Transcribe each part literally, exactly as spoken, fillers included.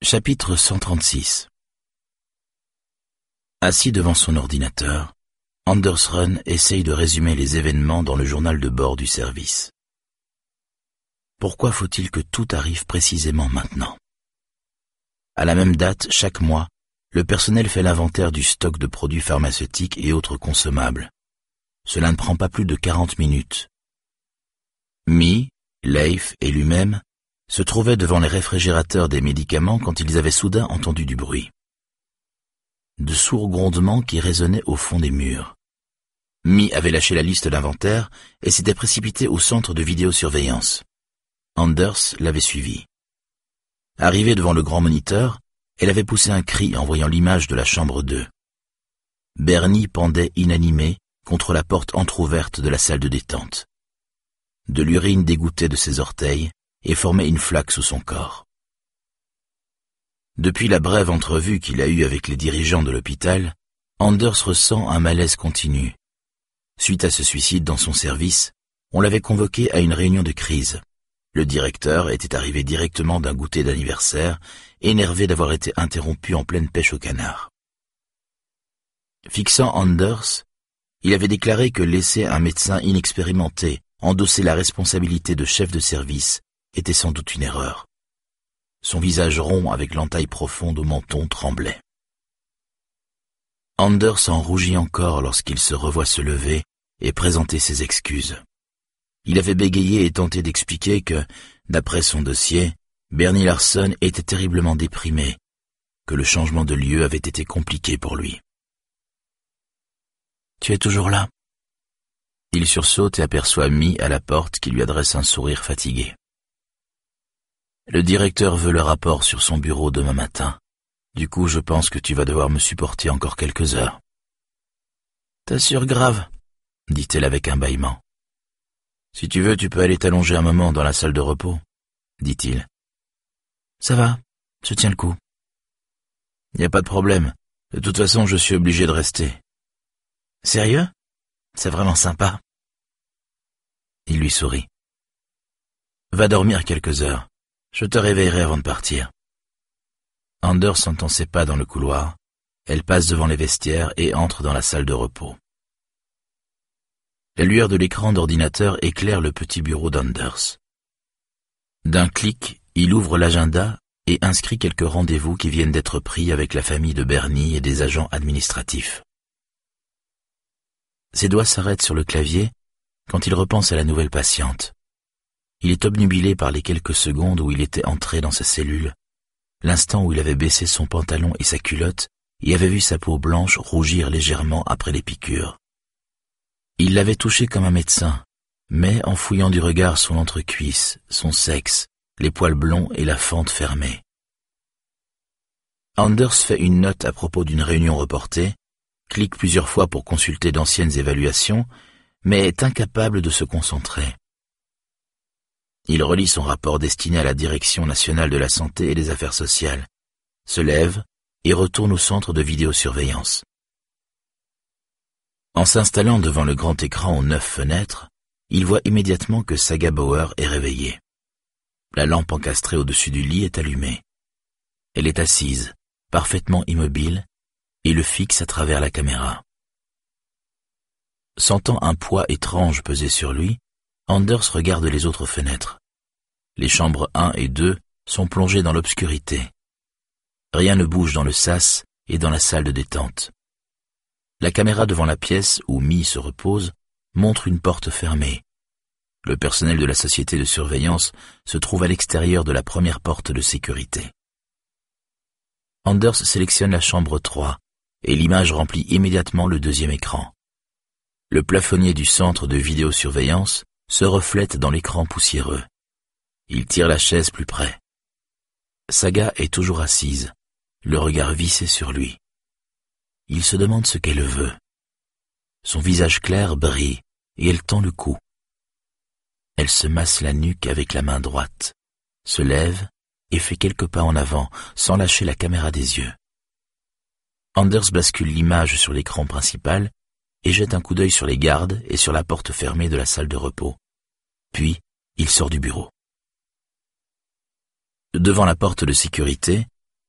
Chapitre cent trente-six. Assis devant son ordinateur, Anders Run essaye de résumer les événements dans le journal de bord du service. Pourquoi faut-il que tout arrive précisément maintenant? À la même date, chaque mois, le personnel fait l'inventaire du stock de produits pharmaceutiques et autres consommables. Cela ne prend pas plus de quarante minutes. Mi, Leif et lui-même se trouvaient devant les réfrigérateurs des médicaments quand ils avaient soudain entendu du bruit. De sourds grondements qui résonnaient au fond des murs. Mi avait lâché la liste d'inventaire et s'était précipité au centre de vidéosurveillance. Anders l'avait suivi. Arrivée devant le grand moniteur, elle avait poussé un cri en voyant l'image de la chambre deux. Bernie pendait inanimé contre la porte entr'ouverte de la salle de détente. De l'urine dégouttait de ses orteils et formait une flaque sous son corps. Depuis la brève entrevue qu'il a eue avec les dirigeants de l'hôpital, Anders ressent un malaise continu. Suite à ce suicide dans son service, on l'avait convoqué à une réunion de crise. Le directeur était arrivé directement d'un goûter d'anniversaire, énervé d'avoir été interrompu en pleine pêche au canard. Fixant Anders, il avait déclaré que laisser un médecin inexpérimenté endosser la responsabilité de chef de service était sans doute une erreur. Son visage rond avec l'entaille profonde au menton tremblait. Anders en rougit encore lorsqu'il se revoit se lever et présenter ses excuses. Il avait bégayé et tenté d'expliquer que, d'après son dossier, Bernie Larson était terriblement déprimé, que le changement de lieu avait été compliqué pour lui. « Tu es toujours là ?» Il sursaute et aperçoit Mi à la porte qui lui adresse un sourire fatigué. « Le directeur veut le rapport sur son bureau demain matin. Du coup, je pense que tu vas devoir me supporter encore quelques heures. »« T'assures grave ?» dit-elle avec un bâillement. « Si tu veux, tu peux aller t'allonger un moment dans la salle de repos, » dit-il. « Ça va, je tiens le coup. »« Y a pas de problème. De toute façon, je suis obligé de rester. »« Sérieux ? C'est vraiment sympa. » Il lui sourit. « Va dormir quelques heures. Je te réveillerai avant de partir. » Anders entend ses pas dans le couloir. Elle passe devant les vestiaires et entre dans la salle de repos. La lueur de l'écran d'ordinateur éclaire le petit bureau d'Anders. D'un clic, il ouvre l'agenda et inscrit quelques rendez-vous qui viennent d'être pris avec la famille de Bernie et des agents administratifs. Ses doigts s'arrêtent sur le clavier quand il repense à la nouvelle patiente. Il est obnubilé par les quelques secondes où il était entré dans sa cellule, l'instant où il avait baissé son pantalon et sa culotte et avait vu sa peau blanche rougir légèrement après les piqûres. Il l'avait touché comme un médecin, mais en fouillant du regard son entrecuisse, son sexe, les poils blonds et la fente fermée. Anders fait une note à propos d'une réunion reportée, clique plusieurs fois pour consulter d'anciennes évaluations, mais est incapable de se concentrer. Il relit son rapport destiné à la Direction nationale de la santé et des affaires sociales, se lève et retourne au centre de vidéosurveillance. En s'installant devant le grand écran aux neuf fenêtres, il voit immédiatement que Saga Bauer est réveillée. La lampe encastrée au-dessus du lit est allumée. Elle est assise, parfaitement immobile, et le fixe à travers la caméra. Sentant un poids étrange peser sur lui, Anders regarde les autres fenêtres. Les chambres un et deux sont plongées dans l'obscurité. Rien ne bouge dans le sas et dans la salle de détente. La caméra devant la pièce où Mi se repose montre une porte fermée. Le personnel de la société de surveillance se trouve à l'extérieur de la première porte de sécurité. Anders sélectionne la chambre trois et l'image remplit immédiatement le deuxième écran. Le plafonnier du centre de vidéosurveillance se reflète dans l'écran poussiéreux. Il tire la chaise plus près. Saga est toujours assise, le regard vissé sur lui. Il se demande ce qu'elle veut. Son visage clair brille et elle tend le cou. Elle se masse la nuque avec la main droite, se lève et fait quelques pas en avant sans lâcher la caméra des yeux. Anders bascule l'image sur l'écran principal et jette un coup d'œil sur les gardes et sur la porte fermée de la salle de repos. Puis, il sort du bureau. Devant la porte de sécurité,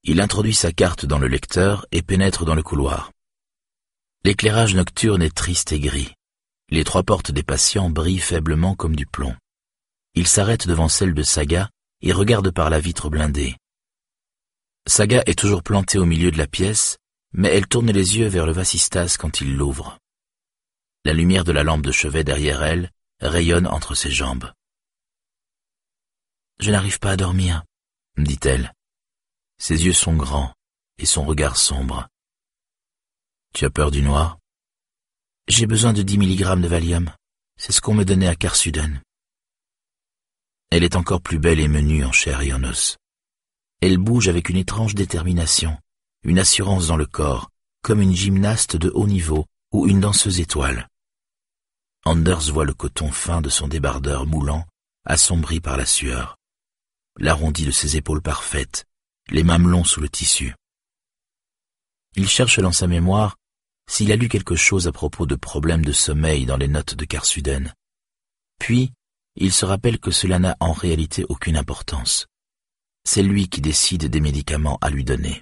Il introduit sa carte dans le lecteur et pénètre dans le couloir. L'éclairage nocturne est triste et gris. Les trois portes des patients brillent faiblement comme du plomb. Il s'arrête devant celle de Saga et regarde par la vitre blindée. Saga est toujours plantée au milieu de la pièce, mais elle tourne les yeux vers le vasistas quand il l'ouvre. La lumière de la lampe de chevet derrière elle rayonne entre ses jambes. « Je n'arrive pas à dormir », dit-elle. Ses yeux sont grands et son regard sombre. « Tu as peur du noir ?»« J'ai besoin de dix milligrammes de Valium. C'est ce qu'on me donnait à Karsuden. » Elle est encore plus belle et menue en chair et en os. Elle bouge avec une étrange détermination, une assurance dans le corps, comme une gymnaste de haut niveau ou une danseuse étoile. Anders voit le coton fin de son débardeur moulant, assombri par la sueur, l'arrondi de ses épaules parfaites, les mamelons sous le tissu. Il cherche dans sa mémoire s'il a lu quelque chose à propos de problèmes de sommeil dans les notes de Karsuden. Puis, il se rappelle que cela n'a en réalité aucune importance. C'est lui qui décide des médicaments à lui donner.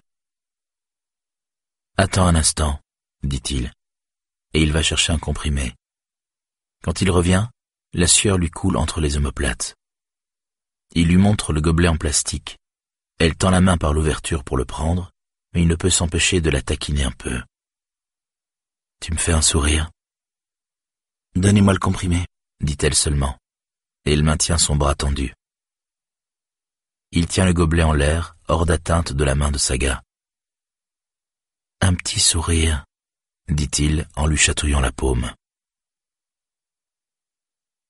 « Attends un instant, » dit-il, et il va chercher un comprimé. Quand il revient, la sueur lui coule entre les omoplates. Il lui montre le gobelet en plastique. Elle tend la main par l'ouverture pour le prendre, mais il ne peut s'empêcher de la taquiner un peu. « Tu me fais un sourire ?»« Donnez-moi le comprimé, » dit-elle seulement, et il maintient son bras tendu. Il tient le gobelet en l'air, hors d'atteinte de la main de Saga. « Un petit sourire, » dit-il en lui chatouillant la paume.